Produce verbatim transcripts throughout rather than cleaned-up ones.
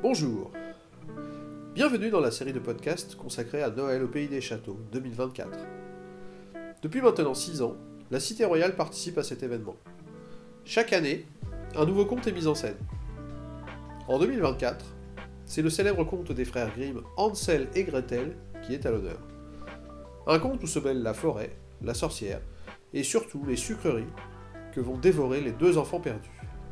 Bonjour, bienvenue dans la série de podcasts consacrée à Noël au Pays des Châteaux deux mille vingt-quatre. Depuis maintenant six ans, la Cité Royale participe à cet événement. Chaque année, un nouveau conte est mis en scène. En deux mille vingt-quatre, c'est le célèbre conte des frères Grimm, Hansel et Gretel, qui est à l'honneur. Un conte où se mêlent la forêt, la sorcière, et surtout les sucreries que vont dévorer les deux enfants perdus.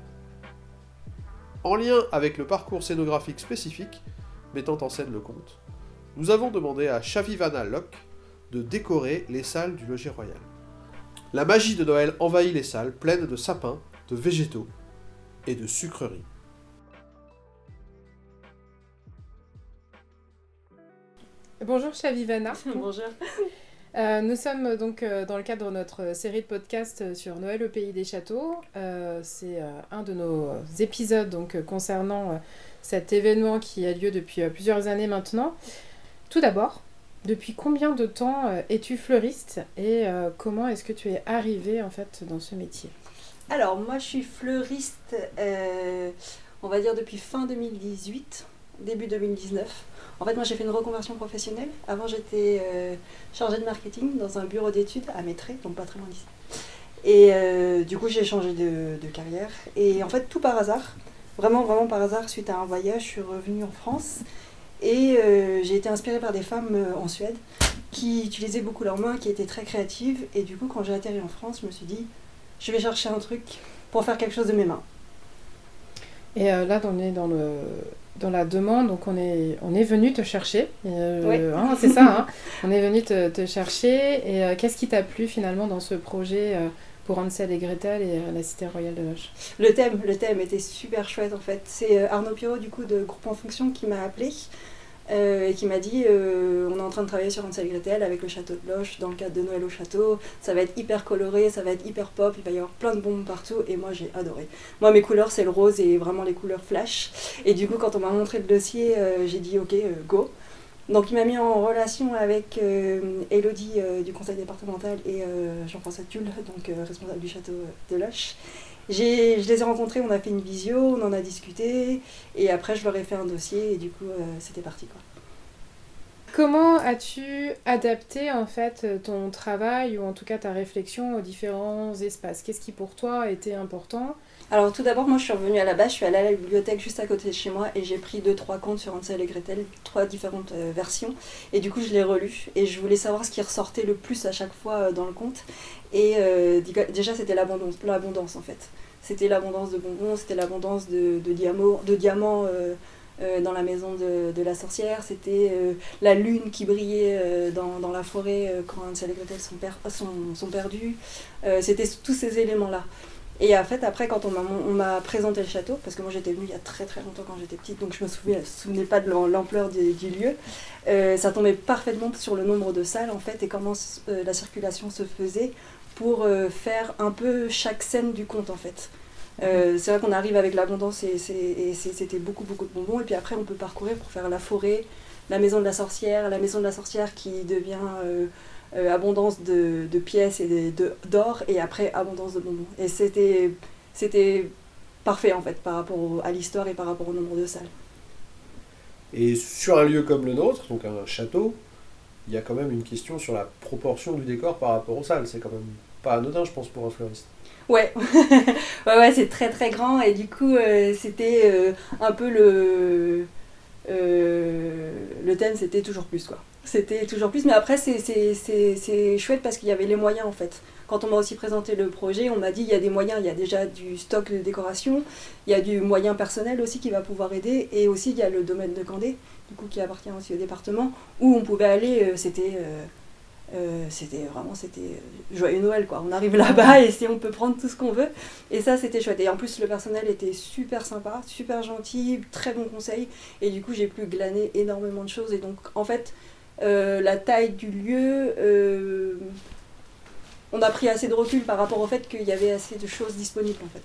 En lien avec le parcours scénographique spécifique mettant en scène le conte, nous avons demandé à Chavivana Locke de décorer les salles du logis royal. La magie de Noël envahit les salles pleines de sapins, de végétaux et de sucreries. Bonjour Chavivana. Bonjour. Euh, nous sommes donc euh, dans le cadre de notre série de podcasts sur Noël au Pays des Châteaux. Euh, c'est euh, un de nos épisodes donc, euh, concernant euh, cet événement qui a lieu depuis euh, plusieurs années maintenant. Tout d'abord, depuis combien de temps euh, es-tu fleuriste et euh, comment est-ce que tu es arrivée en fait dans ce métier ? Alors moi je suis fleuriste, euh, on va dire depuis fin deux mille dix-huit, début deux mille dix-neuf. En fait, moi, j'ai fait une reconversion professionnelle. Avant, j'étais euh, chargée de marketing dans un bureau d'études à Mettray, donc pas très loin d'ici. Et euh, du coup, j'ai changé de, de carrière. Et en fait, tout par hasard, vraiment, vraiment par hasard, suite à un voyage, je suis revenue en France. Et euh, j'ai été inspirée par des femmes euh, en Suède qui utilisaient beaucoup leurs mains, qui étaient très créatives. Et du coup, quand j'ai atterri en France, je me suis dit, je vais chercher un truc pour faire quelque chose de mes mains. Et euh, là, on est dans le... dans la demande, donc on est, on est venu te chercher, euh, oui. hein, c'est ça, hein, on est venu te, te chercher, et euh, qu'est-ce qui t'a plu finalement dans ce projet euh, pour Hansel et Gretel et euh, la Cité Royale de Loches ? Le thème, le thème était super chouette en fait, c'est euh, Arnaud Pirot du coup de Groupe en Fonction qui m'a appelé euh, et qui m'a dit euh, on est en train de travailler sur Hansel et Gretel avec le château de Loches dans le cadre de Noël au château, ça va être hyper coloré, ça va être hyper pop, il va y avoir plein de bonbons partout et moi j'ai adoré. Moi mes couleurs c'est le rose et vraiment les couleurs flash et du coup quand on m'a montré le dossier euh, j'ai dit ok euh, go. Donc il m'a mis en relation avec euh, Elodie euh, du conseil départemental et euh, Jean-François Tulle, donc euh, responsable du château de Loches. J'ai, je les ai rencontrés, on a fait une visio, on en a discuté et après je leur ai fait un dossier et du coup euh, c'était parti quoi. Comment as-tu adapté en fait ton travail ou en tout cas ta réflexion aux différents espaces ? Qu'est-ce qui pour toi était important ? Alors tout d'abord moi je suis revenue à la base, je suis allée à la bibliothèque juste à côté de chez moi et j'ai pris deux trois contes sur Hansel et Gretel, trois différentes euh, versions et du coup je l'ai relu et je voulais savoir ce qui ressortait le plus à chaque fois euh, dans le conte et euh, déjà c'était l'abondance, l'abondance en fait. C'était l'abondance de bonbons, c'était l'abondance de, de, diamants, de diamants euh, euh, dans la maison de, de la sorcière, c'était euh, la lune qui brillait euh, dans, dans la forêt euh, quand Hansel et Gretel sont, per- sont, sont perdus, euh, c'était tous ces éléments-là. Et en fait, après, quand on m'a, on m'a présenté le château, parce que moi j'étais venue il y a très très longtemps quand j'étais petite, donc je me souvenais, souvenais pas de l'ampleur du, du lieu, euh, ça tombait parfaitement sur le nombre de salles en fait et comment euh, la circulation se faisait pour euh, faire un peu chaque scène du conte en fait. Euh, c'est vrai qu'on arrive avec l'abondance et, c'est, et c'est, c'était beaucoup beaucoup de bonbons et puis après on peut parcourir pour faire la forêt, la maison de la sorcière, la maison de la sorcière qui devient... Euh, Euh, abondance de, de pièces et de, de, d'or et après abondance de bonbons et c'était, c'était parfait en fait par rapport au, à l'histoire et par rapport au nombre de salles. Et sur un lieu comme le nôtre, donc un château, il y a quand même une question sur la proportion du décor par rapport aux salles, c'est quand même pas anodin je pense pour un fleuriste. Ouais, ouais, ouais c'est très très grand et du coup euh, c'était euh, un peu le, euh, le thème c'était toujours plus quoi. C'était toujours plus, mais après c'est, c'est, c'est, c'est chouette parce qu'il y avait les moyens en fait. Quand on m'a aussi présenté le projet, on m'a dit il y a des moyens, il y a déjà du stock de décoration, il y a du moyen personnel aussi qui va pouvoir aider, et aussi il y a le domaine de Candé, du coup qui appartient aussi au département, où on pouvait aller, euh, c'était, euh, euh, c'était vraiment c'était joyeux Noël quoi. On arrive là-bas et si on peut prendre tout ce qu'on veut, et ça c'était chouette. Et en plus le personnel était super sympa, super gentil, très bon conseil, et du coup j'ai pu glaner énormément de choses, et donc en fait Euh, la taille du lieu, euh, on a pris assez de recul par rapport au fait qu'il y avait assez de choses disponibles en fait.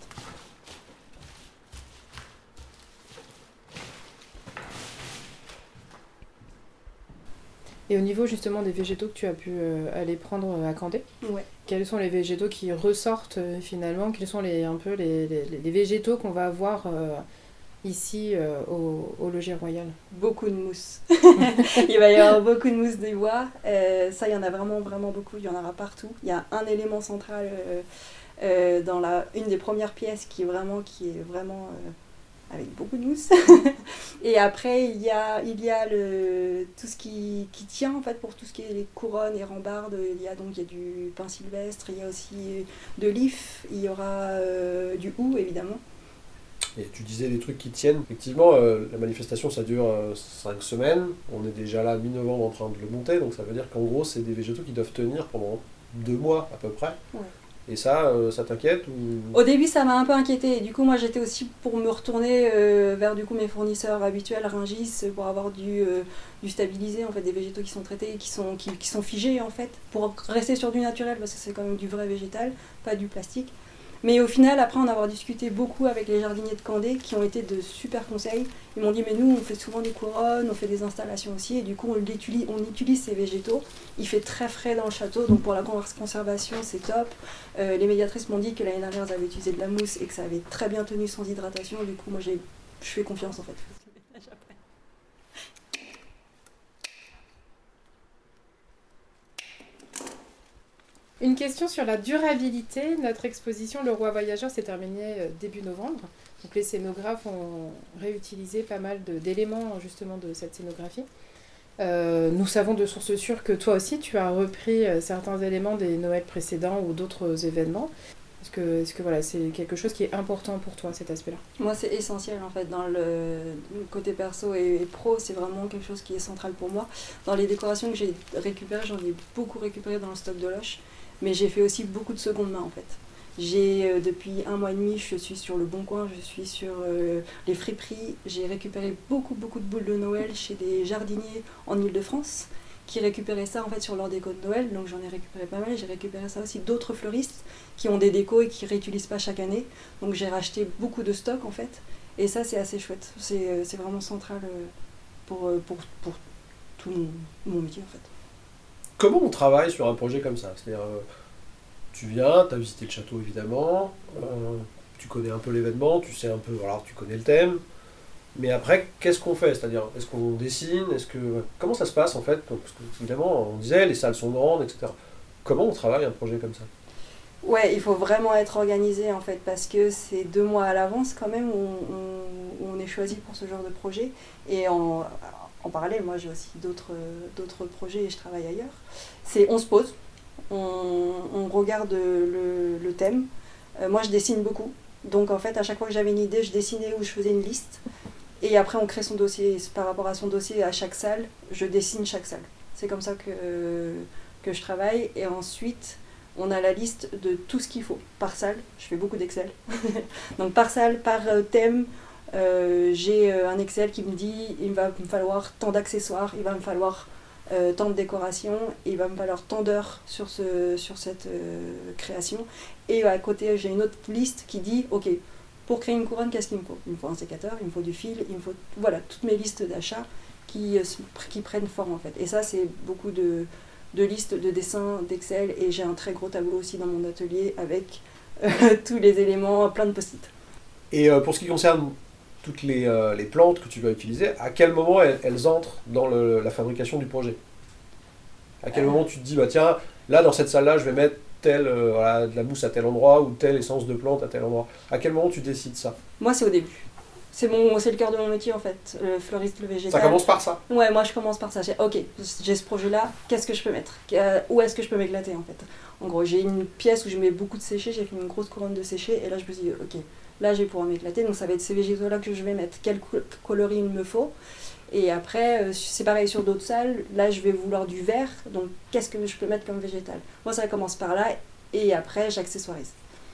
Et au niveau justement des végétaux que tu as pu euh, aller prendre à Candé, ouais. Quels sont les végétaux qui ressortent euh, finalement ? Quels sont les, un peu les, les, les végétaux qu'on va avoir euh, ici euh, au, au logis royal? Beaucoup de mousse. Il va y avoir beaucoup de mousse des bois. Euh, ça, il y en a vraiment, vraiment beaucoup. Il y en aura partout. Il y a un élément central euh, euh, dans la, une des premières pièces qui est vraiment, qui est vraiment euh, avec beaucoup de mousse. Et après, il y a, il y a le, tout ce qui, qui tient en fait pour tout ce qui est les couronnes et rambardes. Il y a donc il y a du pin sylvestre, il y a aussi de l'if, il y aura euh, du hou évidemment. Et tu disais des trucs qui tiennent. Effectivement, euh, la manifestation, ça dure euh, cinq semaines. On est déjà là, mi-novembre, en train de le monter. Donc ça veut dire qu'en gros, c'est des végétaux qui doivent tenir pendant deux mois à peu près. Ouais. Et ça, euh, ça t'inquiète ou... Au début, ça m'a un peu inquiété. Et du coup, moi, j'étais aussi pour me retourner euh, vers du coup, mes fournisseurs habituels, Rungis, pour avoir du, euh, du stabilisé, en fait, des végétaux qui sont traités, qui sont, qui, qui sont figés, en fait, pour rester sur du naturel, parce que c'est quand même du vrai végétal, pas du plastique. Mais au final, après en avoir discuté beaucoup avec les jardiniers de Candé, qui ont été de super conseils, ils m'ont dit mais nous on fait souvent des couronnes, on fait des installations aussi, et du coup on utilise, on utilise ces végétaux. Il fait très frais dans le château, donc pour la conservation c'est top. Euh, les médiatrices m'ont dit que l'année dernière elles avaient utilisé de la mousse et que ça avait très bien tenu sans hydratation, du coup moi j'ai, je fais confiance en fait. Une question sur la durabilité. Notre exposition Le Roi Voyageur s'est terminée début novembre. Donc les scénographes ont réutilisé pas mal de, d'éléments justement de cette scénographie. Euh, nous savons de sources sûres que toi aussi tu as repris certains éléments des Noëls précédents ou d'autres événements. Est-ce que, est-ce que voilà, c'est quelque chose qui est important pour toi, cet aspect-là? Moi, c'est essentiel en fait. Dans le côté perso et, et pro, c'est vraiment quelque chose qui est central pour moi. Dans les décorations que j'ai récupérées, j'en ai beaucoup récupéré dans le stock de Loche. Mais j'ai fait aussi beaucoup de seconde main en fait. J'ai, euh, depuis un mois et demi, je suis sur le Bon Coin, je suis sur euh, les friperies. J'ai récupéré beaucoup, beaucoup de boules de Noël chez des jardiniers en Ile-de-France qui récupéraient ça en fait sur leur déco de Noël. Donc j'en ai récupéré pas mal. J'ai récupéré ça aussi d'autres fleuristes qui ont des décos et qui réutilisent pas chaque année. Donc j'ai racheté beaucoup de stock en fait. Et ça, c'est assez chouette. C'est, euh, c'est vraiment central euh, pour, euh, pour, pour tout mon, mon métier en fait. Comment on travaille sur un projet comme ça? C'est-à-dire, euh, tu viens, tu as visité le château évidemment, euh, tu connais un peu l'événement, tu sais un peu, voilà, tu connais le thème, mais après, qu'est-ce qu'on fait? C'est-à-dire, est-ce qu'on dessine? Est-ce que, comment ça se passe en fait? Parce que, évidemment, on disait, les salles sont grandes, et cetera. Comment on travaille un projet comme ça? Ouais, il faut vraiment être organisé en fait, parce que c'est deux mois à l'avance quand même où on, où on est choisi pour ce genre de projet. Et en, en parallèle, moi j'ai aussi d'autres, d'autres projets et je travaille ailleurs. C'est on se pose, on, on regarde le, le thème. Euh, moi je dessine beaucoup, donc en fait à chaque fois que j'avais une idée, je dessinais ou je faisais une liste. Et après on crée son dossier, par rapport à son dossier à chaque salle, je dessine chaque salle. C'est comme ça que, que je travaille. Et ensuite, on a la liste de tout ce qu'il faut par salle. Je fais beaucoup d'Excel. Donc par salle, par thème, euh, j'ai un Excel qui me dit il va me falloir tant d'accessoires, il va me falloir euh, tant de décorations, il va me falloir tant d'heures sur, ce, sur cette euh, création. Et à côté, j'ai une autre liste qui dit ok, pour créer une couronne, qu'est-ce qu'il me faut? Il me faut un sécateur, il me faut du fil, il me faut voilà, toutes mes listes d'achat qui, qui prennent forme en fait. Et ça, c'est beaucoup de de listes de dessins d'Excel, et j'ai un très gros tableau aussi dans mon atelier avec euh, tous les éléments, plein de post-it. Et euh, pour ce qui concerne toutes les, euh, les plantes que tu vas utiliser, à quel moment elles, elles entrent dans le, la fabrication du projet? À quel euh... moment tu te dis, bah tiens, là dans cette salle-là, je vais mettre telle, euh, voilà, de la mousse à tel endroit ou telle essence de plante à tel endroit? À quel moment tu décides ça? Moi, c'est au début. C'est, mon, c'est le cœur de mon métier en fait, le fleuriste, le végétal. Ça commence par ça? Ouais, moi je commence par ça. J'ai, ok, j'ai ce projet-là, qu'est-ce que je peux mettre? Où est-ce que je peux m'éclater en fait? En gros, j'ai une pièce où je mets beaucoup de séchés, j'ai fait une grosse couronne de séchés, et là je me suis dit, ok, là je vais pouvoir m'éclater, donc ça va être ces végétaux-là que je vais mettre. Quel coloris il me faut? Et après, c'est pareil sur d'autres salles, là je vais vouloir du vert, donc qu'est-ce que je peux mettre comme végétal? Moi ça commence par là, et après j'accessoirise.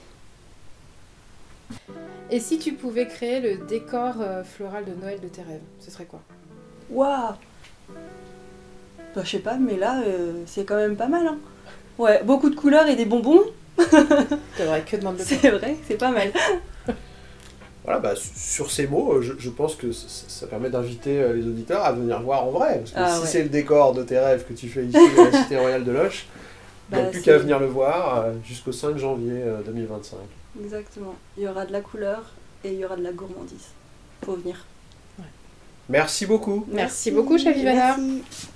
Et si tu pouvais créer le décor euh, floral de Noël de tes rêves, ce serait quoi? Waouh! Bah je sais pas, mais là, euh, c'est quand même pas mal, hein. Ouais, beaucoup de couleurs et des bonbons. C'est vrai, que demande le C'est vrai, c'est pas mal. Voilà, bah, sur ces mots, je, je pense que ça, ça permet d'inviter les auditeurs à venir voir en vrai. Parce que ah, si ouais. c'est le décor de tes rêves que tu fais ici à la Cité Royale de Loche, il n'y a bah, plus c'est... qu'à venir le voir jusqu'au cinq janvier deux mille vingt-cinq. Exactement. Il y aura de la couleur et il y aura de la gourmandise. faut venir. Merci beaucoup. Merci beaucoup, Chavivana. Merci.